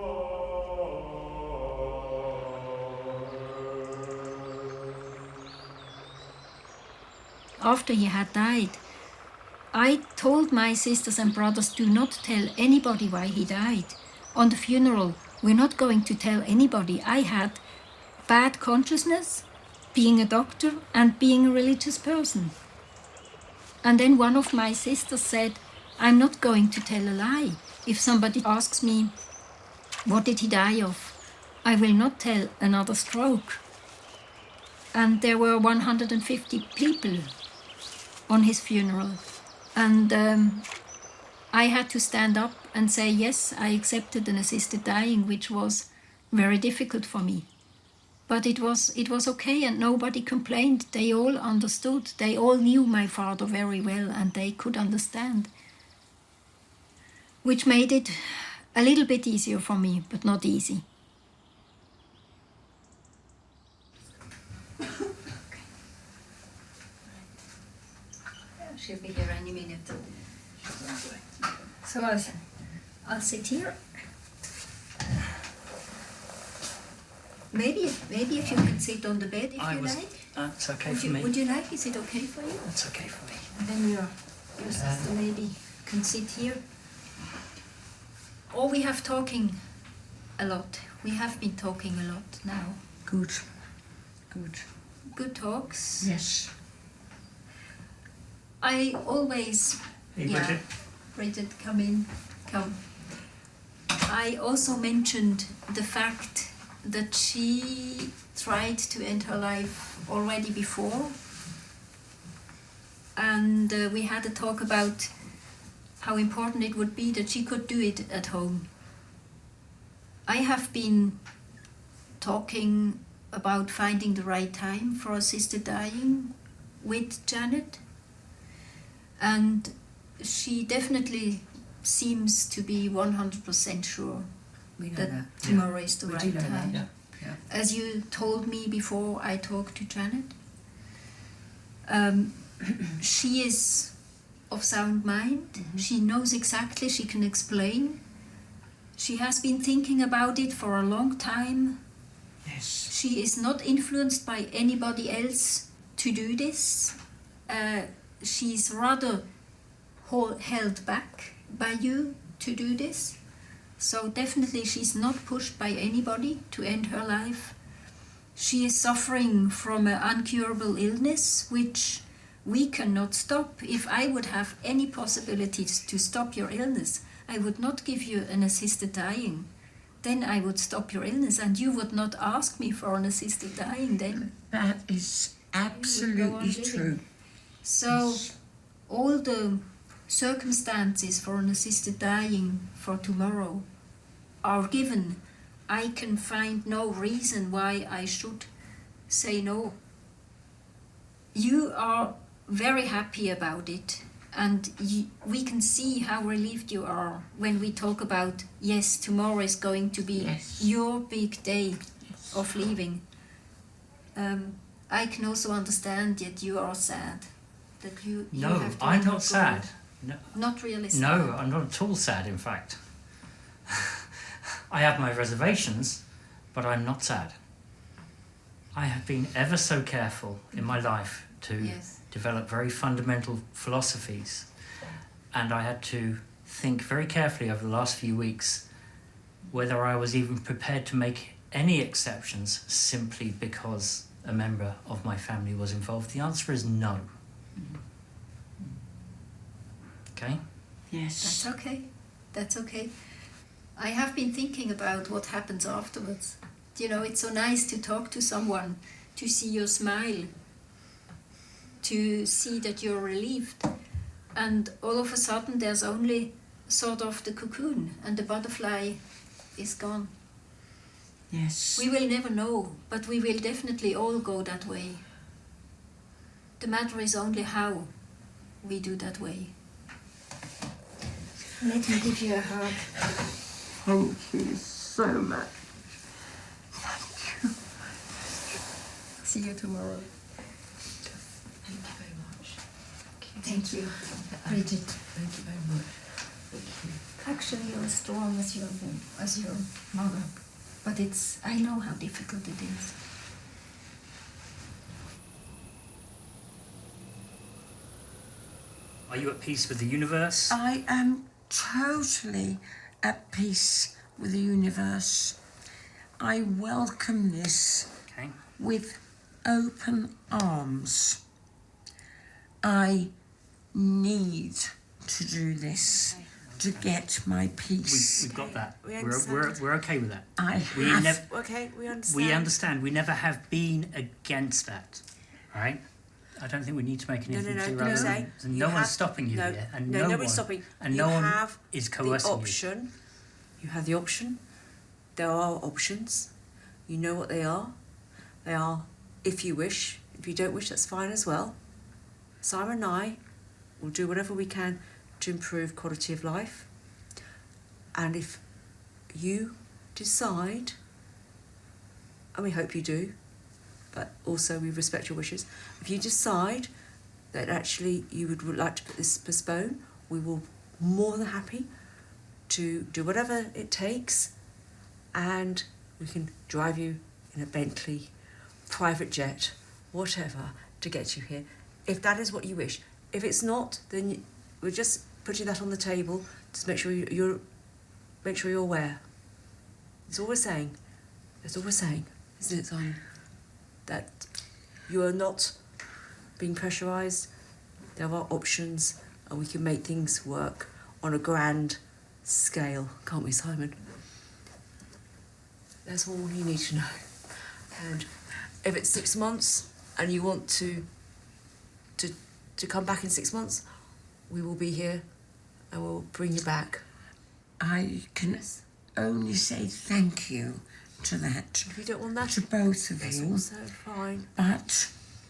S2: After he had died, I told my sisters and brothers, do not tell anybody why he died. On the funeral, we're not going to tell anybody. I had bad consciousness, being a doctor and being a religious person. And then one of my sisters said, I'm not going to tell a lie. If somebody asks me, what did he die of? I will not tell another stroke. And there were one hundred fifty people on his funeral. And um, I had to stand up and say, yes, I accepted an assisted dying, which was very difficult for me. But it was, it was okay, and nobody complained. They all understood. They all knew my father very well, and they could understand. Which made it a little bit easier for me, but not easy. She'll be here any minute. So I'll, I'll sit here. Maybe, maybe if you can sit on the bed if
S8: I
S2: you
S8: was,
S2: like.
S8: That's okay
S2: would
S8: for
S2: you,
S8: me.
S2: Would you like? Is it okay for you?
S8: That's okay for me.
S2: And then your, your sister
S8: Um,
S2: maybe can sit here. Or we have talking a lot. We have been talking a lot now.
S16: Good. Good.
S2: Good talks.
S16: Yes.
S2: I always...
S16: Hey,
S2: yeah,
S16: Bridget.
S2: Bridget, come in. Come. I also mentioned the fact that she tried to end her life already before. And uh, we had a talk about how important it would be that she could do it at home. I have been talking about finding the right time for assisted dying with Janet. And she definitely seems to be one hundred percent sure
S16: We know
S2: that,
S16: that.
S2: tomorrow
S16: Yeah.
S2: is the
S16: We do
S2: right
S16: know that,
S2: time.
S16: yeah, yeah.
S2: As you told me before I talked to Janet, um, she is of sound mind.
S16: Mm-hmm.
S2: She knows exactly, she can explain. She has been thinking about it for a long time.
S16: Yes.
S2: She is not influenced by anybody else to do this. Uh, she's rather hold, held back by you to do this. So definitely she's not pushed by anybody to end her life. She is suffering from an incurable illness, which we cannot stop. If I would have any possibilities to stop your illness, I would not give you an assisted dying. Then I would stop your illness, and you would not ask me for an assisted dying then.
S16: That is absolutely true.
S2: So
S16: Yes.
S2: all the circumstances for an assisted dying for tomorrow are given. I can find no reason why I should say no. You are very happy about it, And you, we can see how relieved you are when we talk about, yes, tomorrow is going to be
S16: Yes.
S2: your big day of leaving. Um, I can also understand that you are sad. That you, you
S8: No,
S2: have to
S8: I'm
S2: let her
S8: not
S2: go.
S8: sad. No,
S2: Not really sad.
S8: no, I'm not at all sad, in fact. I have my reservations, but I'm not sad. I have been ever so careful in my life to
S2: Yes.
S8: develop very fundamental philosophies, and I had to think very carefully over the last few weeks whether I was even prepared to make any exceptions simply because a member of my family was involved. The answer is no. Okay?
S16: Yes.
S2: That's okay. That's okay. I have been thinking about what happens afterwards. You know, it's so nice to talk to someone, to see your smile, to see that you're relieved. And all of a sudden there's only sort of the cocoon and the butterfly is gone.
S16: Yes.
S2: We will never know, but we will definitely all go that way. The matter is only how we do that way. Let me give you a hug.
S16: Thank you so much.
S2: See you tomorrow.
S16: Thank you very much.
S2: Thank you, Bridget.
S16: Thank you very much. Thank you.
S2: Actually, you're as strong as your as your mother, but it's I know how difficult it is.
S8: Are you at peace with the universe?
S16: I am totally at peace with the universe. I welcome this
S8: Okay.
S16: with open arms. I need to do this to get my peace.
S8: We, we've got that.
S17: We
S8: We're,
S17: understand.
S8: we're, we're okay with that.
S16: I
S8: we
S16: have-
S8: never,
S17: Okay, we understand.
S8: we understand. We never have been against that, right? I don't think we need to make
S17: No,
S8: anything
S17: no, no,
S8: too
S17: no.
S8: rather
S17: Say,
S8: than-
S17: you
S8: no one's
S17: have-
S8: stopping you
S17: no,
S8: here, and
S17: no,
S8: no,
S17: nobody's
S8: one,
S17: stopping.
S8: and
S17: you
S8: no one
S17: have
S8: is
S17: the
S8: coercing you.
S17: option. You have the option. There are options. You know what they are. They are, if you wish. If you don't wish, that's fine as well. Simon and I will do whatever we can to improve quality of life. And if you decide, and we hope you do, but also we respect your wishes, if you decide that actually you would like to put this postpone, we will more than happy to do whatever it takes, and we can drive you in a Bentley, private jet, whatever, to get you here, if that is what you wish. If it's not, then you, we're just putting that on the table to make sure you, you're, make sure you're aware. That's all we're saying. That's all we're saying, isn't it, Simon? That you are not being pressurised. There are options, and we can make things work on a grand scale, can't we, Simon? That's all you need to know. And if it's six months and you want to to to come back in six months, we will be here and we'll bring you back.
S16: I can only say thank you to that.
S17: If you don't want that,
S16: to both of
S17: that's
S16: you.
S17: also fine.
S16: But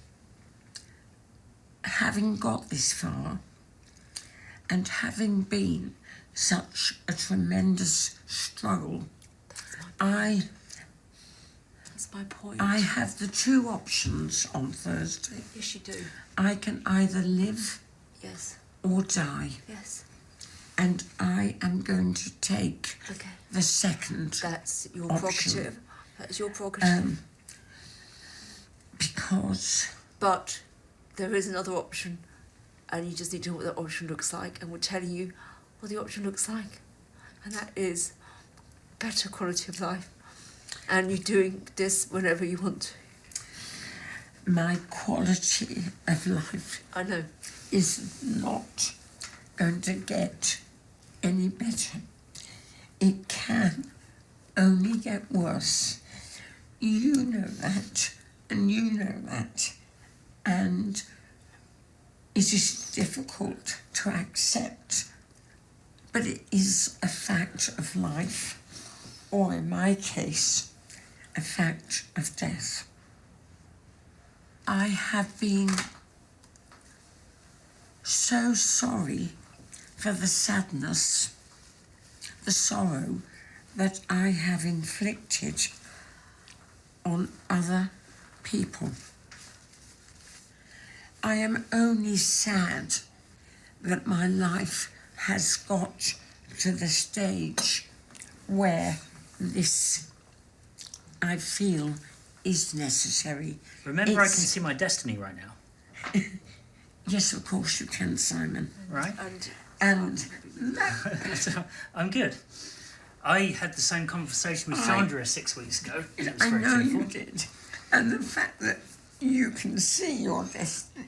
S16: having got this far and having been such a tremendous struggle, I
S17: That's my point.
S16: I have the two options on Thursday.
S17: Yes, you do.
S16: I can either live
S17: Yes.
S16: or die.
S17: Yes.
S16: And I am going to take
S17: Okay.
S16: the second
S17: That's your
S16: option.
S17: prerogative. That's your prerogative.
S16: Um, because
S17: But there is another option, and you just need to know what that option looks like, and we're telling you what the option looks like, and that is better quality of life, and you're doing this whenever you want to.
S16: my quality of life
S17: I know.
S16: is not going to get any better. It can only get worse. You know that, and you know that, and it is difficult to accept, but it is a fact of life, or in my case, a fact of death. I have been so sorry for the sadness, the sorrow that I have inflicted on other people. I am only sad that my life has got to the stage where this, I feel, is necessary.
S8: Remember, I can
S16: It's-
S8: see my destiny right now.
S16: Yes, of course you can, Simon.
S8: Right?
S16: And
S8: So, I'm good. I had the same conversation with
S16: I-
S8: Chandra six weeks ago. It was
S16: I
S8: very
S16: know
S8: painful.
S16: you did. And the fact that you can see your destiny,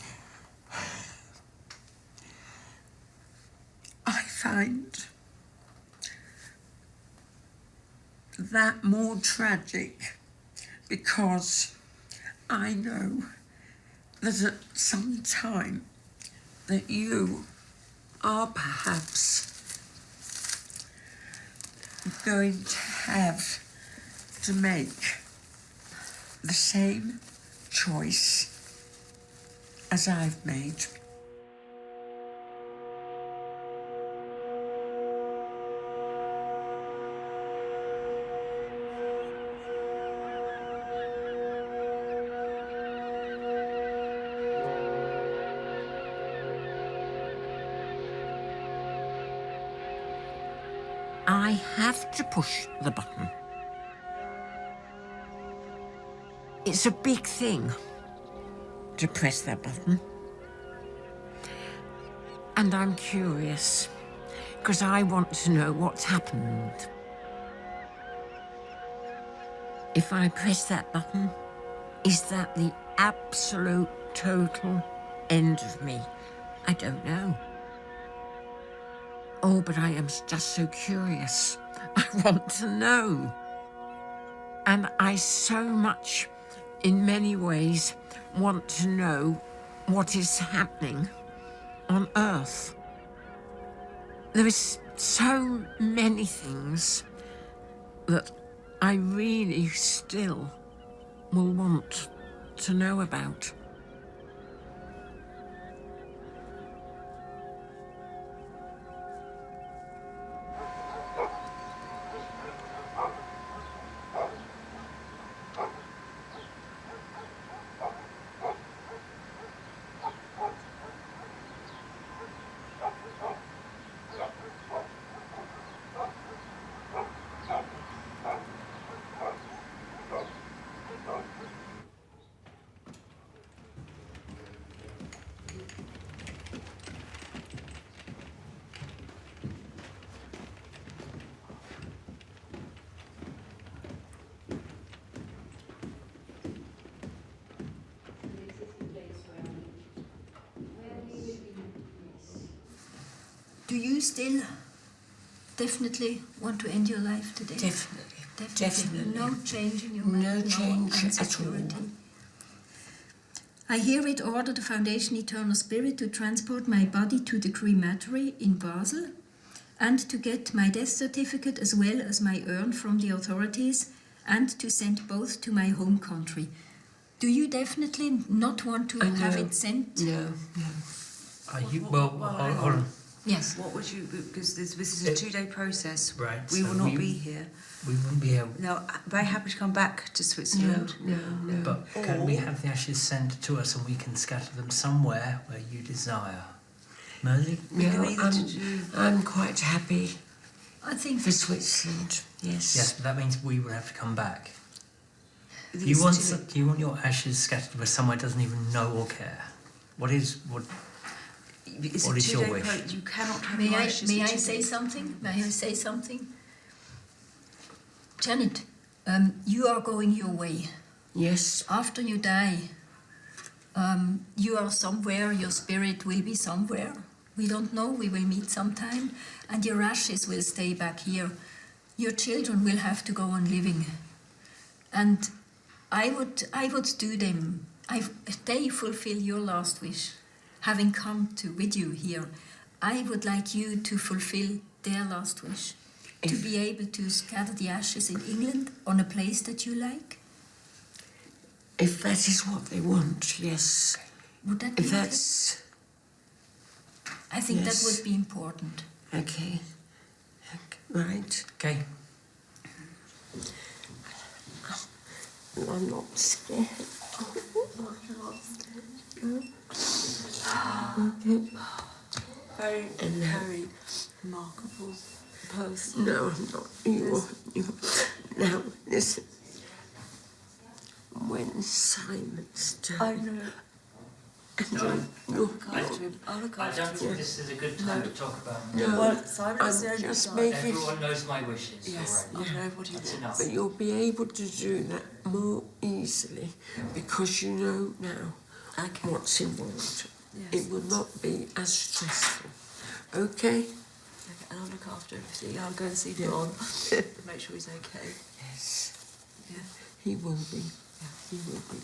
S16: I find that more tragic because I know that at some time that you are perhaps going to have to make the same choice as I've made. I have to push the button. It's a big thing to press that button. And I'm curious, because I want to know what's happened. If I press that button, is that the absolute total end of me? I don't know. Oh, but I am just so curious. I want to know. And I so much, in many ways, want to know what is happening on Earth. There is so many things that I really still will want to know about.
S2: Do you still definitely want to end your life today?
S16: Definitely.
S2: Definitely.
S16: Definitely.
S2: No change in your
S16: No
S2: mind.
S16: change at
S2: insecurity.
S16: all.
S2: I herewith order the Foundation Eternal Spirit to transport my body to the crematory in Basel and to get my death certificate as well as my urn from the authorities and to send both to my home country. Do you definitely not want to
S16: I
S2: have
S16: know.
S2: it sent?
S16: No, no.
S18: Are you, well,
S17: Well,
S18: hold,
S17: hang
S18: hold
S17: on.
S18: on.
S2: Yes.
S17: What would you, because this, this is a
S18: It-
S17: two-day process.
S18: Right,
S17: We
S18: so
S17: will not
S18: we-
S17: be here.
S18: We wouldn't be able.
S17: No, I'm very happy to come back to Switzerland.
S16: No, no.
S18: But can we
S17: Or-
S18: have the ashes sent to us and we can scatter them somewhere where you desire? Mersey?
S17: We can
S16: No,
S17: either
S16: I'm,
S17: do-
S16: I'm quite happy
S2: I think
S16: for Switzerland, yes.
S18: Yes, but that means we would have to come back.
S17: It's
S18: You want,
S17: too-
S18: s- you want your ashes scattered where someone doesn't even know or care. What is what?
S17: It's
S18: What
S17: a
S18: is your
S17: two-day
S18: wish?
S17: pro- You cannot have
S2: May
S17: your
S2: I,
S17: ashes
S2: may
S17: for
S2: I
S17: two
S2: say
S17: days.
S2: something? May I say something? Janet, um, you are going your way.
S16: Yes.
S2: After you die, um, you are somewhere, your spirit will be somewhere. We don't know, we will meet sometime, and your ashes will stay back here. Your children will have to go on living. And I would, I would do them. I, they fulfill your last wish. Having come to with you here, I would like you to fulfill their last wish. To be able to scatter the ashes in England on a place that you like.
S16: If that is what they want, yes.
S2: Would that be
S16: If that's
S2: I think
S16: Yes.
S2: that would be important.
S16: Okay. Okay. Right.
S18: Okay.
S16: I'm not scared. Okay.
S17: Very,
S16: And now-
S17: very remarkable pose.
S16: No, I'm not. You are. You are. Now, listen. When Simon's done.
S17: I know.
S16: And
S4: No,
S16: you're, you're,
S17: Look after him. I'll look
S4: I
S17: after
S4: don't think
S17: him.
S4: this is a good time
S17: No.
S4: to talk about
S16: No,
S4: me.
S17: Well, Simon
S16: I'm
S17: is the only
S16: just
S17: guy.
S16: making.
S4: Everyone knows my wishes.
S17: Yes,
S4: already.
S17: I know what he
S4: That's
S17: wants.
S4: enough.
S16: But you'll be able to do that more easily because you know now
S17: Okay.
S16: what's involved.
S17: Yes.
S16: It will not be as stressful. Okay?
S17: Okay, and I'll look after him. See, I'll go and see
S16: Yeah.
S17: Don. Make sure he's okay.
S16: Yes.
S17: Yeah.
S16: He will be. He will be.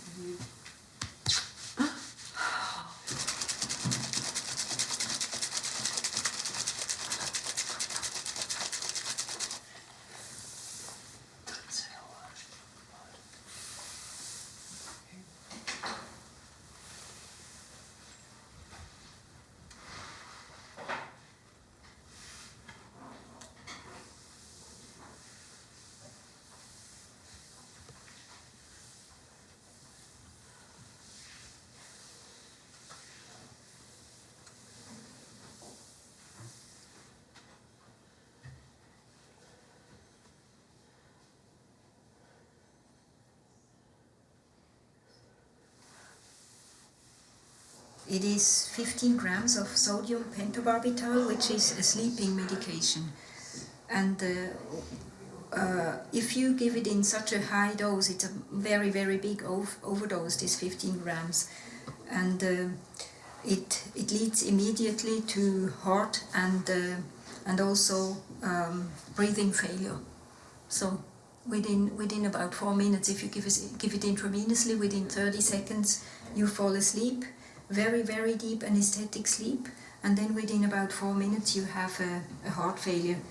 S2: It is fifteen grams of sodium pentobarbital, which is a sleeping medication. And uh, uh, if you give it in such a high dose, it's a very, very big ov- overdose, this fifteen grams. And uh, it, it leads immediately to heart and, uh, and also um, breathing failure. So within, within about four minutes, if you give, us, give it intravenously, within thirty seconds, you fall asleep. Very, very deep anesthetic sleep, and then within about four minutes you have a, a heart failure.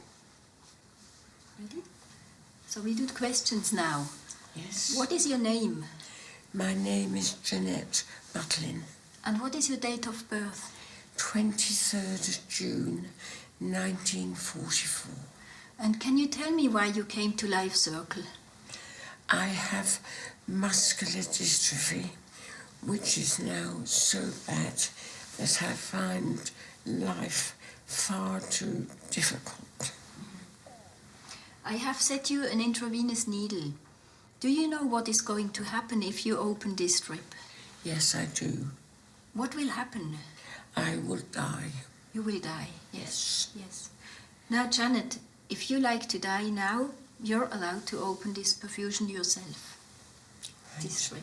S2: Ready? So we do the questions now.
S16: Yes.
S2: What is your name?
S16: My name is Jeanette Butlin.
S2: And what is your date of birth?
S16: twenty-third of June, nineteen forty-four.
S2: And can you tell me why you came to Life Circle?
S16: I have muscular dystrophy, which is now so bad that I find life far too difficult.
S2: I have set you an intravenous needle. Do you know what is going to happen if you open this strip?
S16: Yes, I do.
S2: What will happen?
S16: I will die.
S2: You will die, yes. Yes. Now, Janet, if you like to die now, you're allowed to open this perfusion yourself.
S16: Right.
S2: This strip.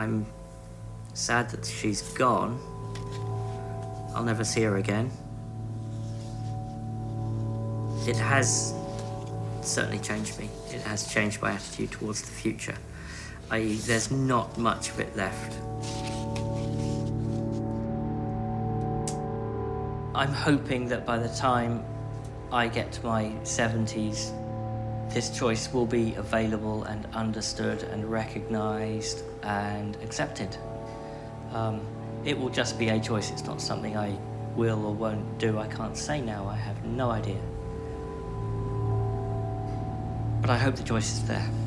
S4: I'm sad that she's gone. I'll never see her again. It has certainly changed me. It has changed my attitude towards the future. that is, there's not much of it left. I'm hoping that by the time I get to my seventies, this choice will be available and understood and recognised and accepted. Um, it will just be a choice. It's not something I will or won't do. I can't say now. I have no idea. But I hope the choice is there.